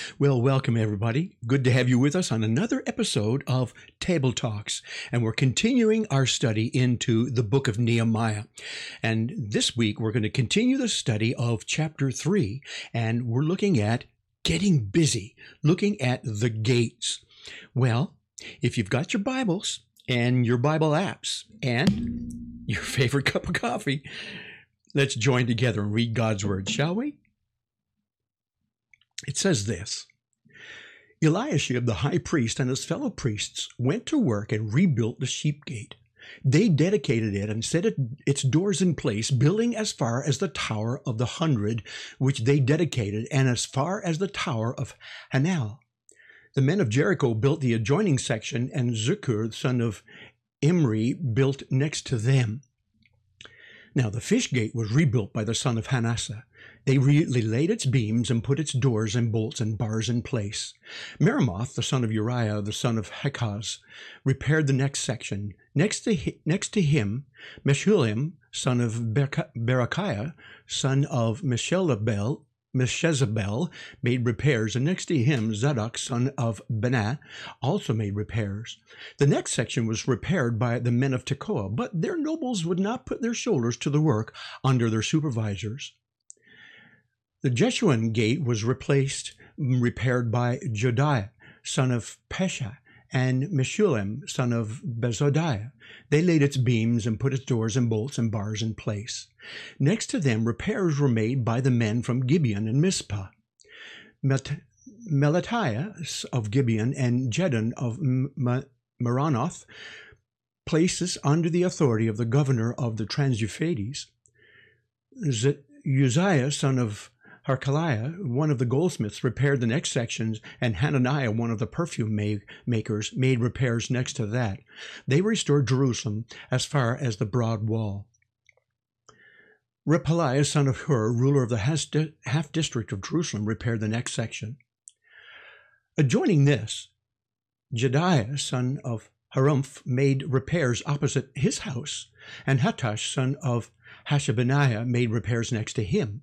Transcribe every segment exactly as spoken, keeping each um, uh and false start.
Well, welcome everybody. Good to have you with us on another episode of Table Talks. And we're continuing our study into the book of Nehemiah. And this week we're going to continue the study of chapter three. And we're looking at getting busy, looking at the gates. Well, if you've got your Bibles and your Bible apps and your favorite cup of coffee, let's join together and read God's word, shall we? It says this: Eliashib, the high priest, and his fellow priests went to work and rebuilt the sheep gate. They dedicated it and set it, its doors in place, building as far as the Tower of the Hundred, which they dedicated, and as far as the Tower of Hanel. The men of Jericho built the adjoining section, and Zuccur, son of Imri, built next to them. Now the fish gate was rebuilt by the son of Hanasseh. They relaid its beams and put its doors and bolts and bars in place. Meremoth, the son of Uriah, the son of Hakaz, repaired the next section. Next to, next to him, Meshullam, son of Berechiah, son of Meshezabel, Meshezabel, made repairs, and next to him, Zadok, son of Benah, also made repairs. The next section was repaired by the men of Tekoa, but their nobles would not put their shoulders to the work under their supervisors. The Jeshuan gate was replaced, repaired by Jodiah, son of Pesha, and Meshullam, son of Bezodiah. They laid its beams and put its doors and bolts and bars in place. Next to them, repairs were made by the men from Gibeon and Mizpah. Melatiah of Gibeon and Jedon of Meronoth, places under the authority of the governor of the Trans-Euphrates. Uzziah, son of Harkaliah, one of the goldsmiths, repaired the next sections, and Hananiah, one of the perfume make makers, made repairs next to that. They restored Jerusalem as far as the broad wall. Repaliah, son of Hur, ruler of the half-district of Jerusalem, repaired the next section. Adjoining this, Jediah, son of Harumph, made repairs opposite his house, and Hattash, son of Hashabaniah, made repairs next to him.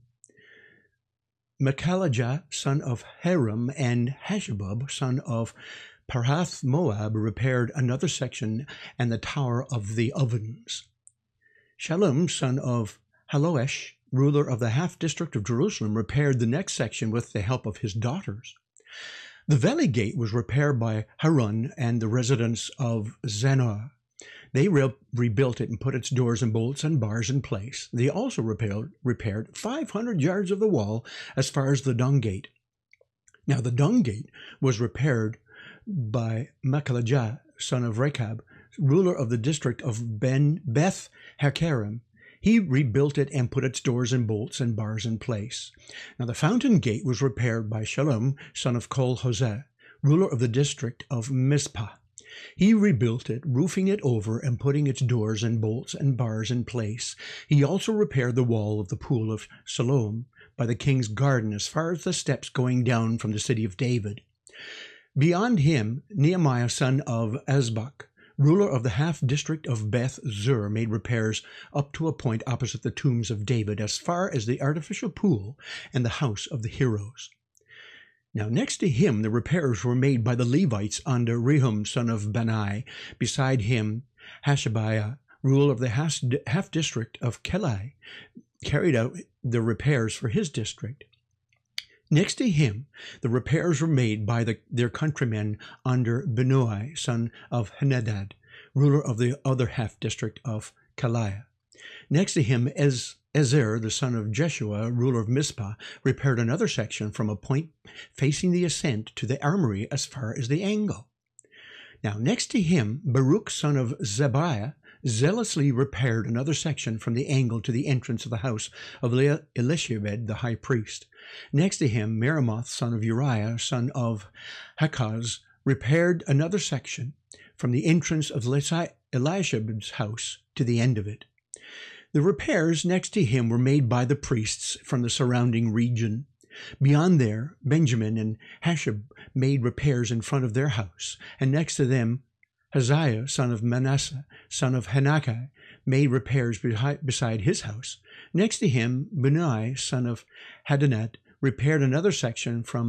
Michalajah, son of Haram, and Hashabub, son of Parath Moab, repaired another section and the Tower of the Ovens. Shallum, son of Haloesh, ruler of the half-district of Jerusalem, repaired the next section with the help of his daughters. The Valley Gate was repaired by Harun and the residents of Zanoah. They re rebuilt it and put its doors and bolts and bars in place. They also repaired, repaired five hundred yards of the wall as far as the Dung Gate. Now the Dung Gate was repaired by Michalajah, son of Rechab, ruler of the district of Ben Beth Hakerem. He rebuilt it and put its doors and bolts and bars in place. Now the Fountain Gate was repaired by Shalom, son of Kol Hoseh, ruler of the district of Mizpah. He rebuilt it, roofing it over and putting its doors and bolts and bars in place. He also repaired the wall of the pool of Siloam by the king's garden as far as the steps going down from the city of David. Beyond him, Nehemiah, son of Azbuk, ruler of the half-district of Beth Zur, made repairs up to a point opposite the tombs of David as far as the artificial pool and the house of the heroes. Now, next to him, the repairs were made by the Levites under Rehum, son of Bani. Beside him, Hashabiah, ruler of the half-district of Kelai, carried out the repairs for his district. Next to him, the repairs were made by the, their countrymen under Benoi, son of Henadad, ruler of the other half-district of Kelai. Next to him, Ez Ezer, the son of Jeshua, ruler of Mizpah, repaired another section from a point facing the ascent to the armory as far as the angle. Now, next to him, Baruch, son of Zebiah, zealously repaired another section from the angle to the entrance of the house of Elishibed, the high priest. Next to him, Meremoth, son of Uriah, son of Hakaz, repaired another section from the entrance of Eliashib's house to the end of it. The repairs next to him were made by the priests from the surrounding region. Beyond there, Benjamin and Hashab made repairs in front of their house, and next to them, Haziah, son of Manasseh, son of Hanaki, made repairs beside his house. Next to him, Benai, son of Hadanat, repaired another section from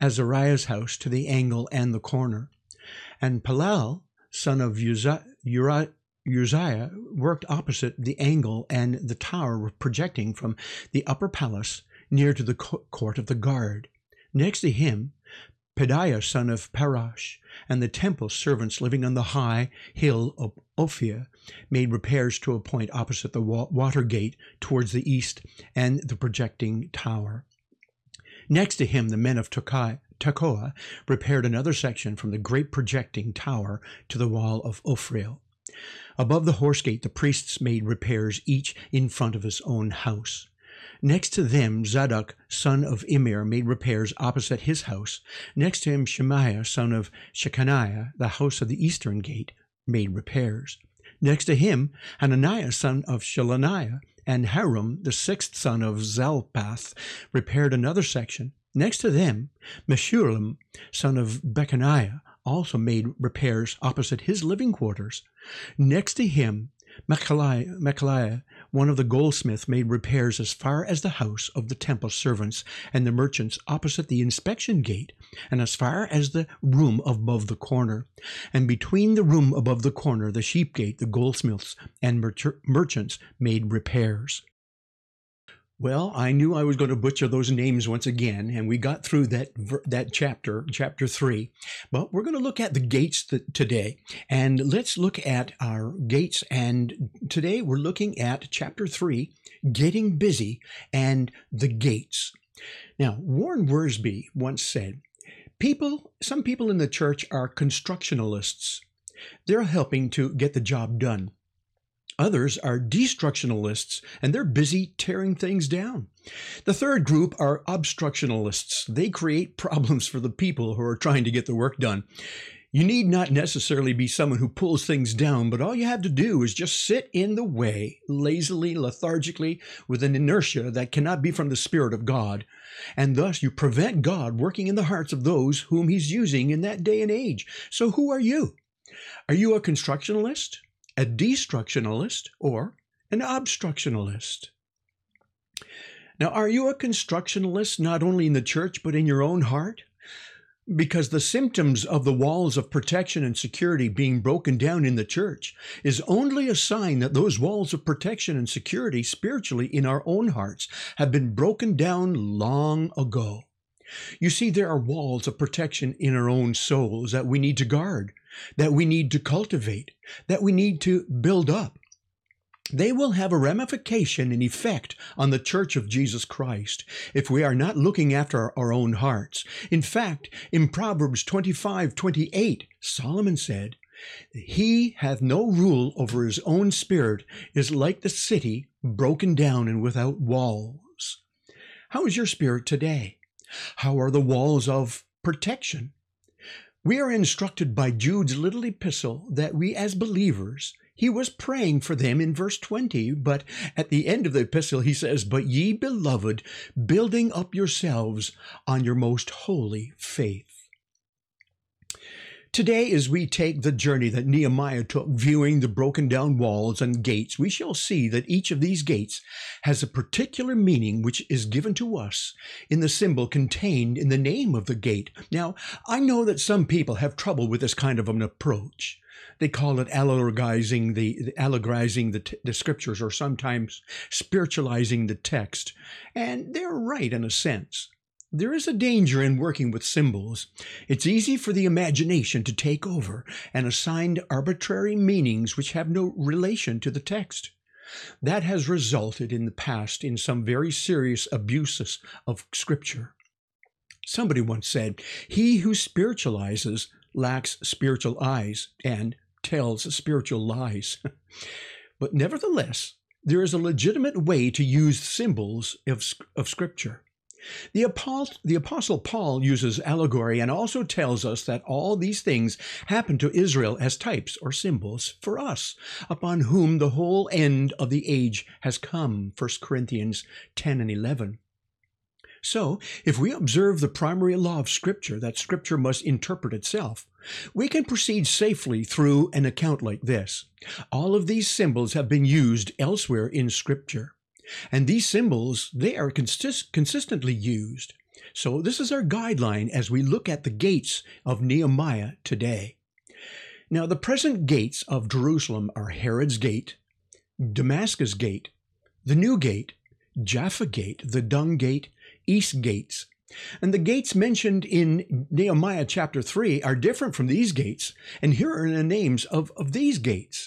Azariah's house to the angle and the corner. And Palal, son of Uzziah, Uzziah, worked opposite the angle and the tower projecting from the upper palace near to the court of the guard. Next to him, Pedaiah, son of Parash, and the temple servants living on the high hill of Ophir made repairs to a point opposite the water gate towards the east and the projecting tower. Next to him, the men of Tekoa repaired another section from the great projecting tower to the wall of Ophir. Above the horse gate, the priests made repairs, each in front of his own house. Next to them, Zadok, son of Immer, made repairs opposite his house. Next to him, Shemaiah, son of Shechaniah, the house of the eastern gate, made repairs. Next to him, Hananiah, son of Shelaniah, and Harum, the sixth son of Zalpath, repaired another section. Next to them, Meshullam, son of Bechaniah, also made repairs opposite his living quarters. Next to him, Mechaliah, one of the goldsmiths, made repairs as far as the house of the temple servants and the merchants opposite the inspection gate, and as far as the room above the corner. And between the room above the corner, the sheep gate, the goldsmiths and merchants made repairs. Well, I knew I was going to butcher those names once again, and we got through that that chapter, chapter three. But we're going to look at the gates th- today, and let's look at our gates. And today we're looking at chapter three, getting busy, and the gates. Now, Warren Wiersbe once said, "People, some people in the church are constructionalists. They're helping to get the job done. Others are destructionalists, and they're busy tearing things down. The third group are obstructionalists. They create problems for the people who are trying to get the work done. You need not necessarily be someone who pulls things down, but all you have to do is just sit in the way, lazily, lethargically, with an inertia that cannot be from the Spirit of God. And thus you prevent God working in the hearts of those whom He's using in that day and age. So who are you? Are you a constructionalist, a destructionalist, or an obstructionalist? Now, are you a constructionalist not only in the church, but in your own heart? Because the symptoms of the walls of protection and security being broken down in the church is only a sign that those walls of protection and security spiritually in our own hearts have been broken down long ago. You see, there are walls of protection in our own souls that we need to guard, that we need to cultivate, that we need to build up. They will have a ramification and effect on the Church of Jesus Christ if we are not looking after our own hearts. In fact, in Proverbs twenty-five twenty-eight, Solomon said, "He hath no rule over his own spirit is like the city broken down and without walls." How is your spirit today? How are the walls of protection? We are instructed by Jude's little epistle that we as believers, he was praying for them in verse twenty, but at the end of the epistle he says, "But ye beloved, building up yourselves on your most holy faith." Today, as we take the journey that Nehemiah took, viewing the broken down walls and gates, we shall see that each of these gates has a particular meaning which is given to us in the symbol contained in the name of the gate. Now, I know that some people have trouble with this kind of an approach. They call it allegizing the, allegorizing the, t- the scriptures, or sometimes spiritualizing the text. And they're right in a sense. There is a danger in working with symbols. It's easy for the imagination to take over and assign arbitrary meanings which have no relation to the text. That has resulted in the past in some very serious abuses of Scripture. Somebody once said, "He who spiritualizes lacks spiritual eyes and tells spiritual lies." But nevertheless, there is a legitimate way to use symbols of, of Scripture. The Apostle, the Apostle Paul uses allegory and also tells us that all these things happen to Israel as types or symbols for us, upon whom the whole end of the age has come, First Corinthians ten and eleven. So, if we observe the primary law of Scripture, that Scripture must interpret itself, we can proceed safely through an account like this. All of these symbols have been used elsewhere in Scripture. And these symbols, they are consist- consistently used. So this is our guideline as we look at the gates of Nehemiah today. Now, the present gates of Jerusalem are Herod's Gate, Damascus Gate, the New Gate, Jaffa Gate, the Dung Gate, East Gates. And the gates mentioned in Nehemiah chapter three are different from these gates. And here are the names of, of these gates: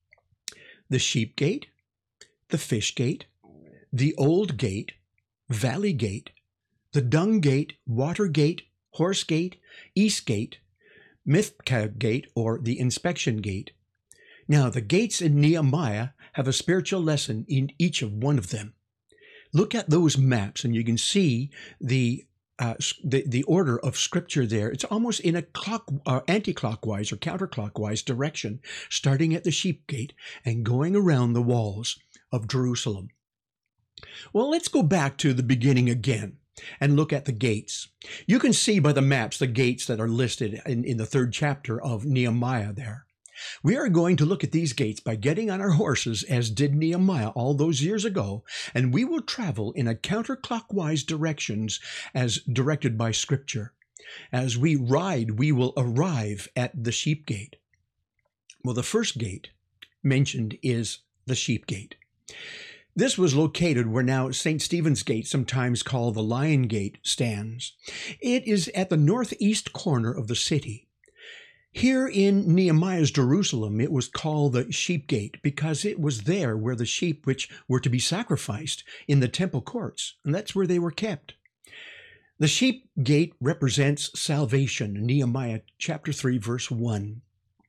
the Sheep Gate, the Fish Gate, the Old Gate, Valley Gate, the Dung Gate, Water Gate, Horse Gate, East Gate, Mithkah Gate, or the Inspection Gate. Now, the gates in Nehemiah have a spiritual lesson in each of one of them. Look at those maps, and you can see the uh, the, the order of Scripture there. It's almost in a clock, uh, anti-clockwise or counterclockwise direction, starting at the Sheep Gate and going around the walls of Jerusalem. Well, let's go back to the beginning again and look at the gates. You can see by the maps the gates that are listed in, in the third chapter of Nehemiah there. We are going to look at these gates by getting on our horses, as did Nehemiah all those years ago, and we will travel in a counterclockwise directions as directed by Scripture. As we ride, we will arrive at the Sheep Gate. Well, the first gate mentioned is the Sheep Gate. This was located where now Saint Stephen's Gate, sometimes called the Lion Gate, stands. It is at the northeast corner of the city. Here in Nehemiah's Jerusalem, it was called the Sheep Gate because it was there where the sheep which were to be sacrificed in the temple courts, and that's where they were kept. The Sheep Gate represents salvation, Nehemiah chapter three, verse one.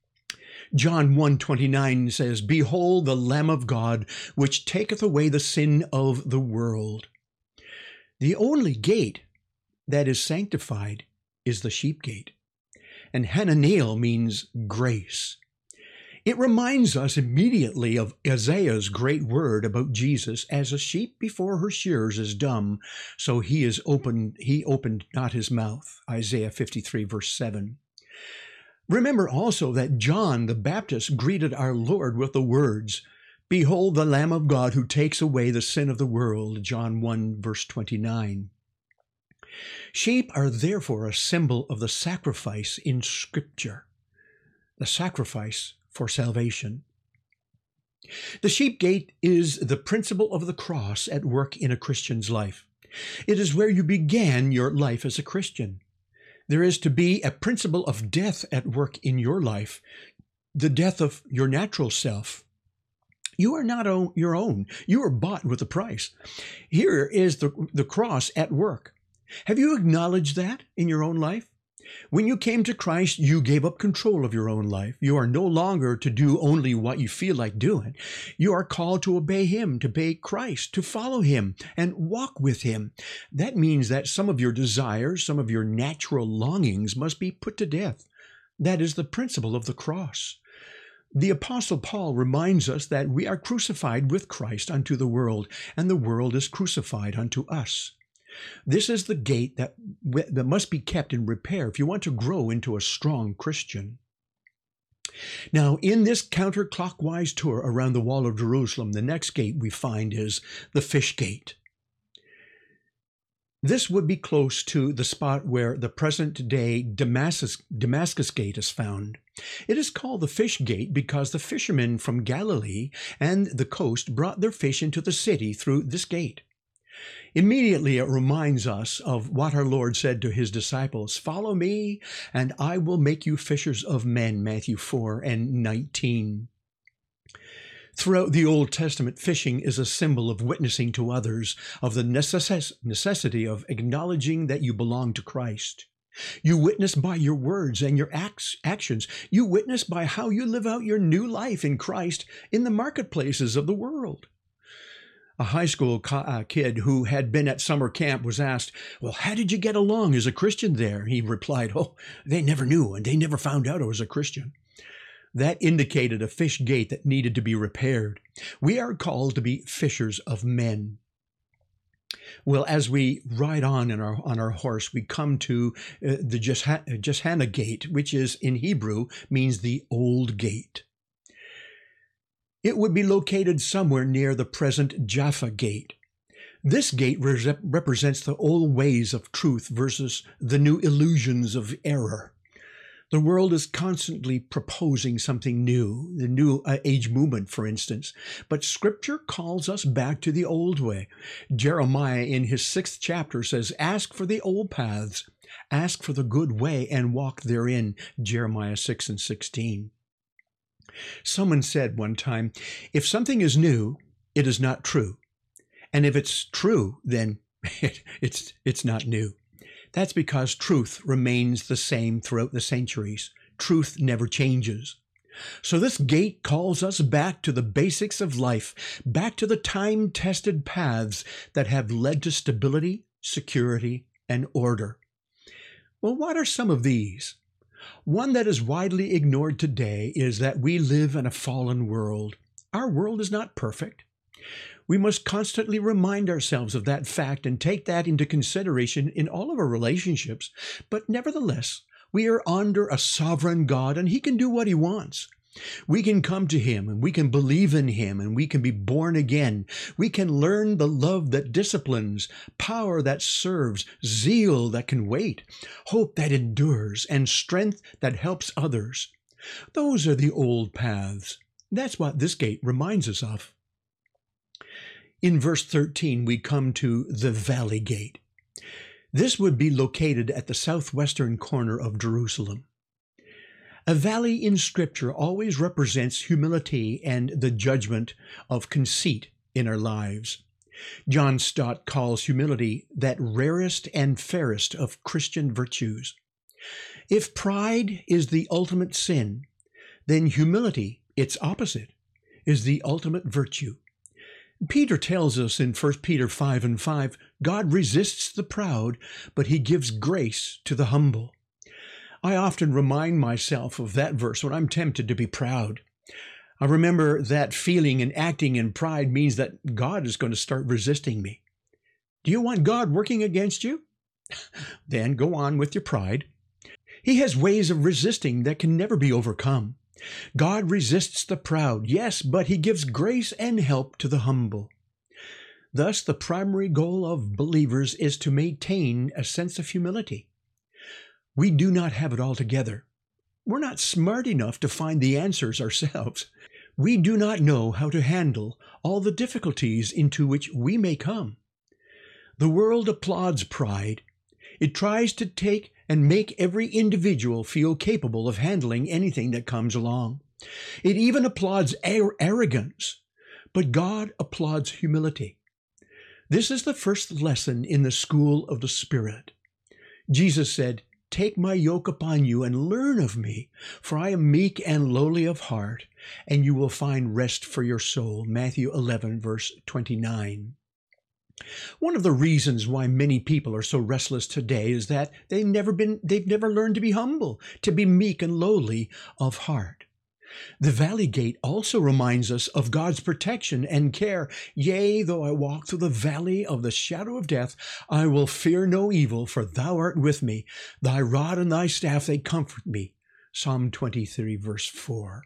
John one twenty-nine says, "Behold the Lamb of God, which taketh away the sin of the world." The only gate that is sanctified is the Sheep Gate. And Hananiel means grace. It reminds us immediately of Isaiah's great word about Jesus: as a sheep before her shearers is dumb, so he is opened, he opened not his mouth. Isaiah fifty-three, verse seven. Remember also that John the Baptist greeted our Lord with the words, "Behold the Lamb of God who takes away the sin of the world," John one, verse twenty-nine. Sheep are therefore a symbol of the sacrifice in Scripture, the sacrifice for salvation. The Sheep Gate is the principle of the cross at work in a Christian's life. It is where you began your life as a Christian. There is to be a principle of death at work in your life, the death of your natural self. You are not own, your own. You are bought with a price. Here is the, the cross at work. Have you acknowledged that in your own life? When you came to Christ, you gave up control of your own life. You are no longer to do only what you feel like doing. You are called to obey Him, to obey Christ, to follow Him, and walk with Him. That means that some of your desires, some of your natural longings must be put to death. That is the principle of the cross. The Apostle Paul reminds us that we are crucified with Christ unto the world, and the world is crucified unto us. This is the gate that, that must be kept in repair if you want to grow into a strong Christian. Now, in this counterclockwise tour around the wall of Jerusalem, the next gate we find is the Fish Gate. This would be close to the spot where the present-day Damascus, Damascus Gate is found. It is called the Fish Gate because the fishermen from Galilee and the coast brought their fish into the city through this gate. Immediately, it reminds us of what our Lord said to His disciples: "Follow me, and I will make you fishers of men," Matthew four and nineteen. Throughout the Old Testament, fishing is a symbol of witnessing to others, of the necess- necessity of acknowledging that you belong to Christ. You witness by your words and your acts, actions. You witness by how you live out your new life in Christ in the marketplaces of the world. A high school co- uh, kid who had been at summer camp was asked, "Well, how did you get along as a Christian there?" He replied, "Oh, they never knew, and they never found out I was a Christian." That indicated a fish gate that needed to be repaired. We are called to be fishers of men. Well, as we ride on in our, on our horse, we come to uh, the Jeshanah Gate, which is in Hebrew means the Old Gate. It would be located somewhere near the present Jaffa Gate. This gate re- represents the old ways of truth versus the new illusions of error. The world is constantly proposing something new, the new uh, age movement, for instance. But Scripture calls us back to the old way. Jeremiah, in his sixth chapter, says, "Ask for the old paths, ask for the good way, and walk therein." Jeremiah six and sixteen. Someone said one time, if something is new, it is not true. And if it's true, then it, it's, it's not new. That's because truth remains the same throughout the centuries. Truth never changes. So this gate calls us back to the basics of life, back to the time-tested paths that have led to stability, security, and order. Well, what are some of these? One that is widely ignored today is that we live in a fallen world. Our world is not perfect. We must constantly remind ourselves of that fact and take that into consideration in all of our relationships. But nevertheless, we are under a sovereign God, and He can do what He wants. We can come to Him, and we can believe in Him, and we can be born again. We can learn the love that disciplines, power that serves, zeal that can wait, hope that endures, and strength that helps others. Those are the old paths. That's what this gate reminds us of. In verse thirteen, we come to the Valley Gate. This would be located at the southwestern corner of Jerusalem. A valley in Scripture always represents humility and the judgment of conceit in our lives. John Stott calls humility that rarest and fairest of Christian virtues. If pride is the ultimate sin, then humility, its opposite, is the ultimate virtue. Peter tells us in First Peter five and five, God resists the proud, but He gives grace to the humble. I often remind myself of that verse when I'm tempted to be proud. I remember that feeling and acting in pride means that God is going to start resisting me. Do you want God working against you? Then go on with your pride. He has ways of resisting that can never be overcome. God resists the proud, yes, but He gives grace and help to the humble. Thus, the primary goal of believers is to maintain a sense of humility. We do not have it all together. We're not smart enough to find the answers ourselves. We do not know how to handle all the difficulties into which we may come. The world applauds pride. It tries to take and make every individual feel capable of handling anything that comes along. It even applauds ar- arrogance, but God applauds humility. This is the first lesson in the school of the Spirit. Jesus said, "Take my yoke upon you and learn of me, for I am meek and lowly of heart, and you will find rest for your soul." Matthew eleven, verse twenty-nine. One of the reasons why many people are so restless today is that they've never been, they've never learned to be humble, to be meek and lowly of heart. The Valley Gate also reminds us of God's protection and care. "Yea, though I walk through the valley of the shadow of death, I will fear no evil, for thou art with me. Thy rod and thy staff, they comfort me." Psalm twenty-three, verse four.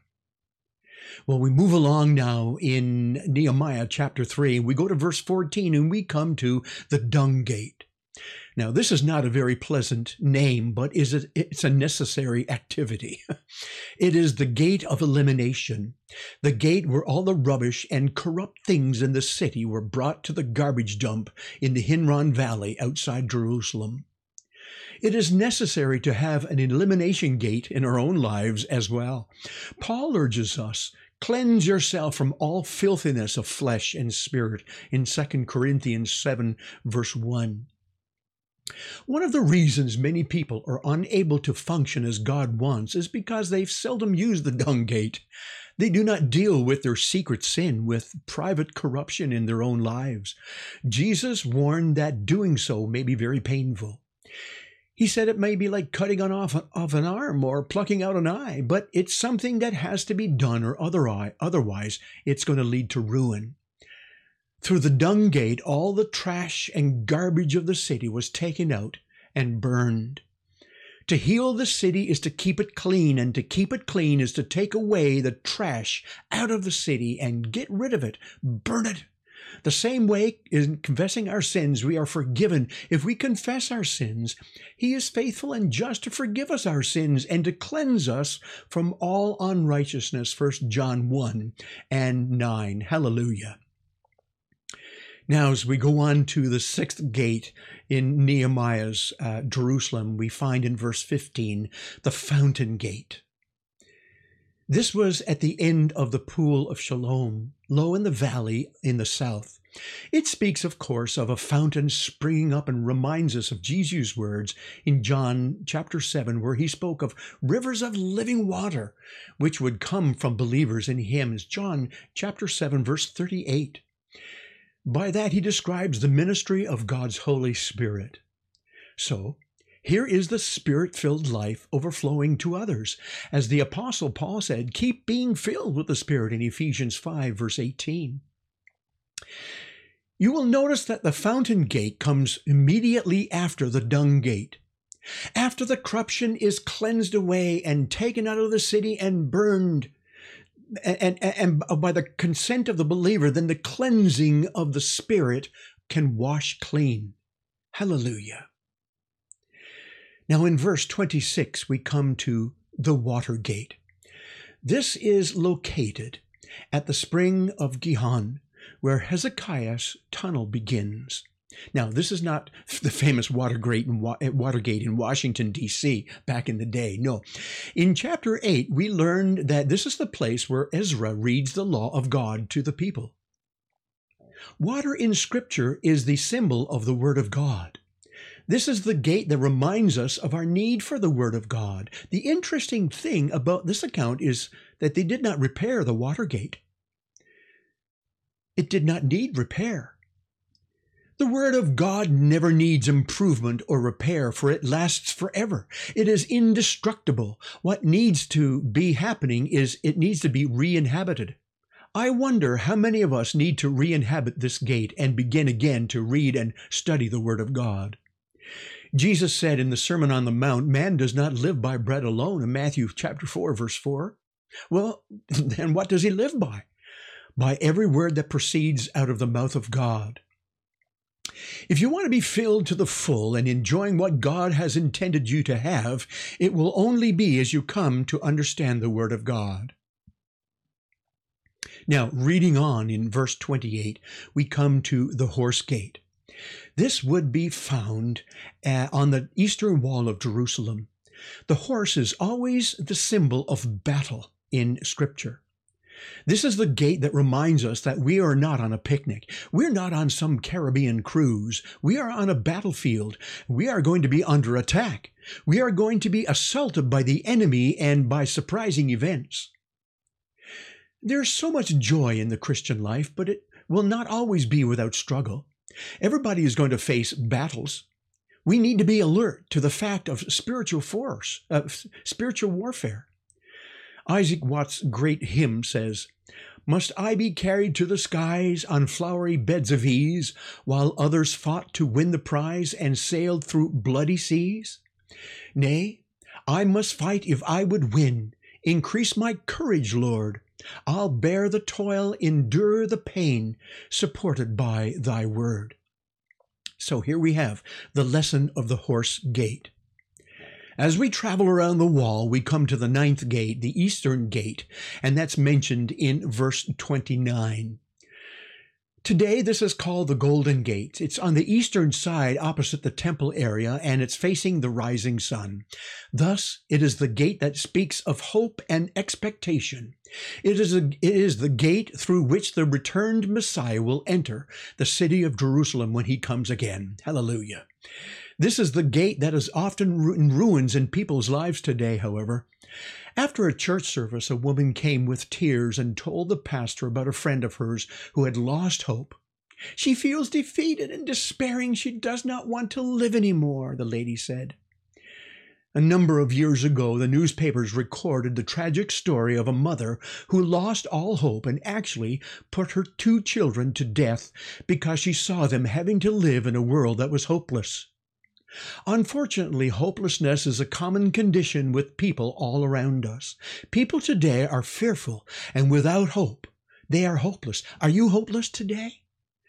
Well, we move along now in Nehemiah chapter three. We go to verse fourteen and we come to the Dung Gate. Now, this is not a very pleasant name, but is it, it's a necessary activity. It is the gate of elimination, the gate where all the rubbish and corrupt things in the city were brought to the garbage dump in the Hinnom Valley outside Jerusalem. It is necessary to have an elimination gate in our own lives as well. Paul urges us, cleanse yourself from all filthiness of flesh and spirit in Second Corinthians seven, verse one. One of the reasons many people are unable to function as God wants is because they've seldom used the dung gate. They do not deal with their secret sin, with private corruption in their own lives. Jesus warned that doing so may be very painful. He said it may be like cutting on off of an arm or plucking out an eye, but it's something that has to be done, or otherwise it's going to lead to ruin. Through the dung gate, all the trash and garbage of the city was taken out and burned. To heal the city is to keep it clean, and to keep it clean is to take away the trash out of the city and get rid of it, burn it. The same way, in confessing our sins, we are forgiven. If we confess our sins, he is faithful and just to forgive us our sins and to cleanse us from all unrighteousness. First John one and nine. Hallelujah. Now, as we go on to the sixth gate in Nehemiah's uh, Jerusalem, we find in verse fifteen, the fountain gate. This was at the end of the pool of Shalom, low in the valley in the south. It speaks, of course, of a fountain springing up and reminds us of Jesus' words in John chapter seven, where he spoke of rivers of living water, which would come from believers in him, as John chapter seven, verse thirty-eight. By that, he describes the ministry of God's Holy Spirit. So, here is the Spirit-filled life overflowing to others. As the Apostle Paul said, keep being filled with the Spirit in Ephesians five, verse eighteen. You will notice that the fountain gate comes immediately after the dung gate. After the corruption is cleansed away and taken out of the city and burned, and, and, and by the consent of the believer, then the cleansing of the Spirit can wash clean. Hallelujah. Now in verse twenty-six, we come to the water gate. This is located at the spring of Gihon, where Hezekiah's tunnel begins. Now, this is not the famous Watergate in, Watergate in Washington, D C back in the day. No. In chapter eight, we learned that this is the place where Ezra reads the law of God to the people. Water in Scripture is the symbol of the Word of God. This is the gate that reminds us of our need for the Word of God. The interesting thing about this account is that they did not repair the water gate. It did not need repair. The Word of God never needs improvement or repair, for it lasts forever. It is indestructible. What needs to be happening is it needs to be re-inhabited. I wonder how many of us need to re-inhabit this gate and begin again to read and study the Word of God. Jesus said in the Sermon on the Mount, man does not live by bread alone, in Matthew chapter four, verse four. Well, then what does he live by? By every word that proceeds out of the mouth of God. If you want to be filled to the full and enjoying what God has intended you to have, it will only be as you come to understand the Word of God. Now, reading on in verse twenty-eight, we come to the horse gate. This would be found uh, on the eastern wall of Jerusalem. The horse is always the symbol of battle in Scripture. This is the gate that reminds us that we are not on a picnic. We're not on some Caribbean cruise. We are on a battlefield. We are going to be under attack. We are going to be assaulted by the enemy and by surprising events. There's so much joy in the Christian life, but it will not always be without struggle. Everybody is going to face battles. We need to be alert to the fact of spiritual force, uh, spiritual warfare. Isaac Watts' great hymn says, "Must I be carried to the skies on flowery beds of ease, while others fought to win the prize and sailed through bloody seas? Nay, I must fight if I would win. Increase my courage, Lord. I'll bear the toil, endure the pain, supported by thy word." So here we have the lesson of the horse gate. As we travel around the wall, we come to the ninth gate, the eastern gate, and that's mentioned in verse twenty-nine. Today, this is called the Golden Gate. It's on the eastern side opposite the temple area, and it's facing the rising sun. Thus, it is the gate that speaks of hope and expectation. It is, a, it is the gate through which the returned Messiah will enter the city of Jerusalem when he comes again. Hallelujah. This is the gate that is often in ruins in people's lives today, however. After a church service, a woman came with tears and told the pastor about a friend of hers who had lost hope. She feels defeated and despairing. She does not want to live anymore, the lady said. A number of years ago, the newspapers recorded the tragic story of a mother who lost all hope and actually put her two children to death because she saw them having to live in a world that was hopeless. Unfortunately, hopelessness is a common condition with people all around us. People today are fearful and without hope. They are hopeless. Are you hopeless today?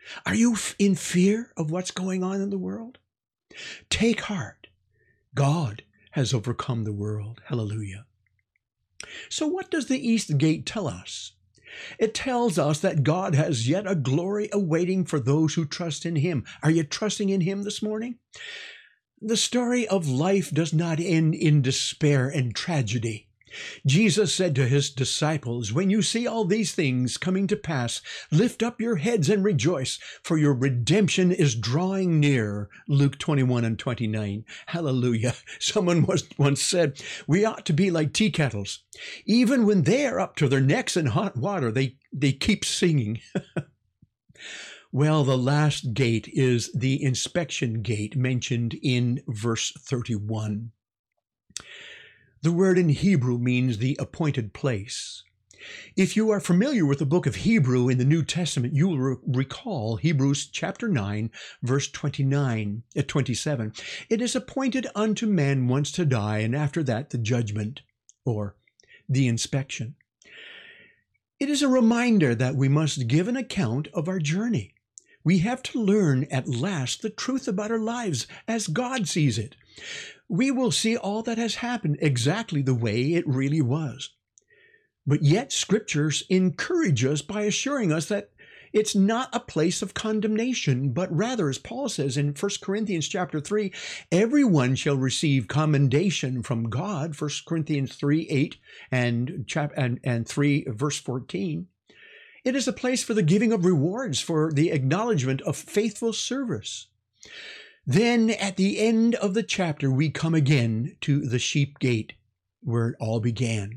Are you in fear of what's going on in the world? Take heart. God has overcome the world. Hallelujah. So what does the East Gate tell us? It tells us that God has yet a glory awaiting for those who trust in him. Are you trusting in him this morning? The story of life does not end in despair and tragedy. Jesus said to his disciples, when you see all these things coming to pass, lift up your heads and rejoice, for your redemption is drawing near. Luke twenty-one and twenty-nine. Hallelujah. Someone once said, we ought to be like tea kettles. Even when they are up to their necks in hot water, they, they keep singing. Well, the last gate is the inspection gate mentioned in verse thirty-one. The word in Hebrew means the appointed place. If you are familiar with the book of Hebrew in the New Testament, you will re- recall Hebrews chapter nine, verse twenty-nine, uh, twenty-seven. It is appointed unto man once to die, and after that the judgment, or the inspection. It is a reminder that we must give an account of our journey. We have to learn at last the truth about our lives as God sees it. We will see all that has happened exactly the way it really was. But yet scriptures encourage us by assuring us that it's not a place of condemnation, but rather, as Paul says in First Corinthians chapter three, everyone shall receive commendation from God, First Corinthians three, eight and, chap- and, and three, verse fourteen. It is a place for the giving of rewards, for the acknowledgement of faithful service. Then at the end of the chapter, we come again to the sheep gate, where it all began.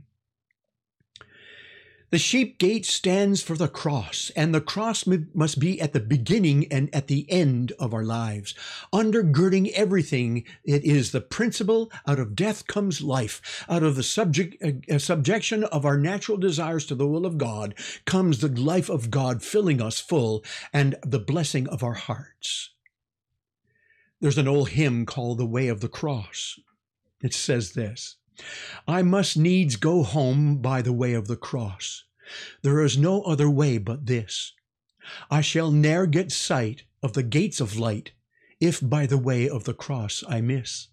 The sheep gate stands for the cross, and the cross must be at the beginning and at the end of our lives. Undergirding everything, it is the principle, out of death comes life. Out of the subject, uh, subjection of our natural desires to the will of God comes the life of God filling us full and the blessing of our hearts. There's an old hymn called The Way of the Cross. It says this, I must needs go home by the way of the cross. There is no other way but this. I shall ne'er get sight of the gates of light if by the way of the cross I miss.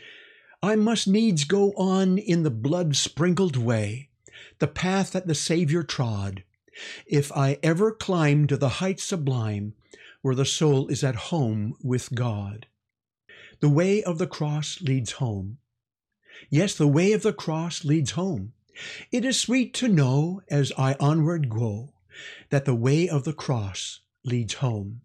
I must needs go on in the blood-sprinkled way, the path that the Savior trod, if I ever climb to the heights sublime where the soul is at home with God. The way of the cross leads home. Yes, the way of the cross leads home. It is sweet to know, as I onward go, that the way of the cross leads home.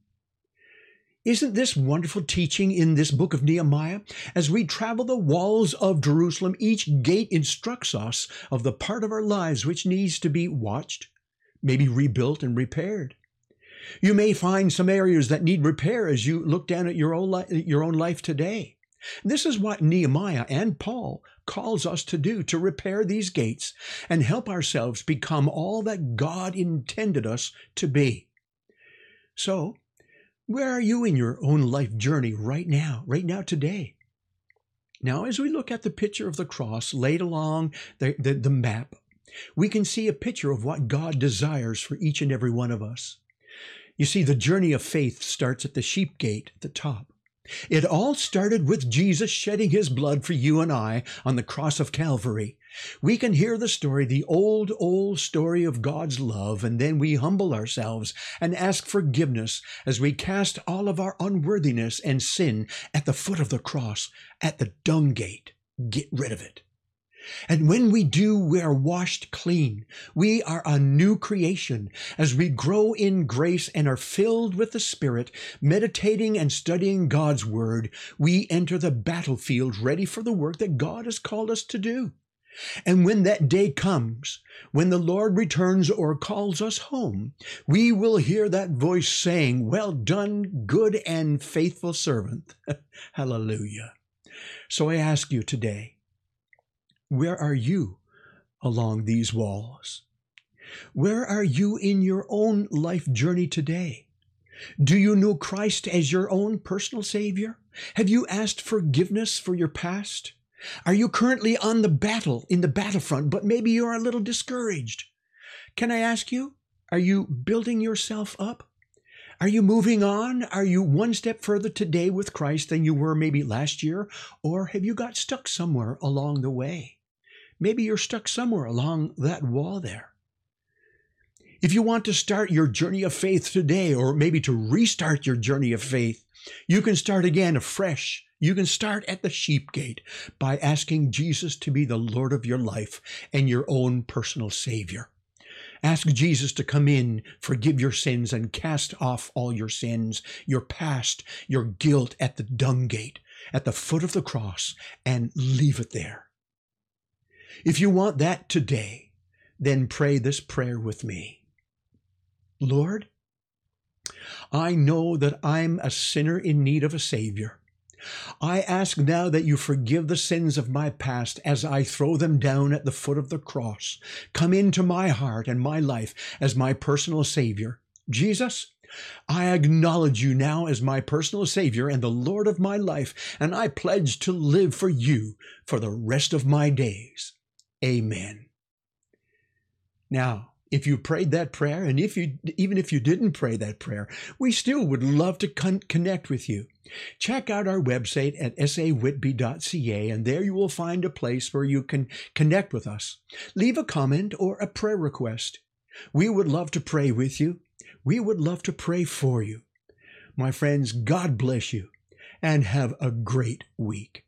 Isn't this wonderful teaching in this book of Nehemiah? As we travel the walls of Jerusalem, each gate instructs us of the part of our lives which needs to be watched, maybe rebuilt and repaired. You may find some areas that need repair as you look down at your own, li- your own life today. This is what Nehemiah and Paul calls us to do, to repair these gates and help ourselves become all that God intended us to be. So, where are you in your own life journey right now, right now today? Now, as we look at the picture of the cross laid along the, the, the map, we can see a picture of what God desires for each and every one of us. You see, the journey of faith starts at the sheep gate at the top. It all started with Jesus shedding his blood for you and I on the cross of Calvary. We can hear the story, the old, old story of God's love, and then we humble ourselves and ask forgiveness as we cast all of our unworthiness and sin at the foot of the cross, at the dung gate. Get rid of it. And when we do, we are washed clean. We are a new creation. As we grow in grace and are filled with the Spirit, meditating and studying God's Word, we enter the battlefield ready for the work that God has called us to do. And when that day comes, when the Lord returns or calls us home, we will hear that voice saying, well done, good and faithful servant. Hallelujah. So I ask you today, where are you along these walls? Where are you in your own life journey today? Do you know Christ as your own personal Savior? Have you asked forgiveness for your past? Are you currently on the battle, in the battlefront, but maybe you're a little discouraged? Can I ask you, are you building yourself up? Are you moving on? Are you one step further today with Christ than you were maybe last year? Or have you got stuck somewhere along the way? Maybe you're stuck somewhere along that wall there. If you want to start your journey of faith today, or maybe to restart your journey of faith, you can start again afresh. You can start at the sheep gate by asking Jesus to be the Lord of your life and your own personal Savior. Ask Jesus to come in, forgive your sins, and cast off all your sins, your past, your guilt at the dung gate, at the foot of the cross, and leave it there. If you want that today, then pray this prayer with me. Lord, I know that I'm a sinner in need of a Savior. I ask now that you forgive the sins of my past as I throw them down at the foot of the cross. Come into my heart and my life as my personal Savior. Jesus, I acknowledge you now as my personal Savior and the Lord of my life, and I pledge to live for you for the rest of my days. Amen. Now, if you prayed that prayer, and if you even if you didn't pray that prayer, we still would love to con- connect with you. Check out our website at s a whitby dot c a, and there you will find a place where you can connect with us. Leave a comment or a prayer request. We would love to pray with you. We would love to pray for you. My friends, God bless you, and have a great week.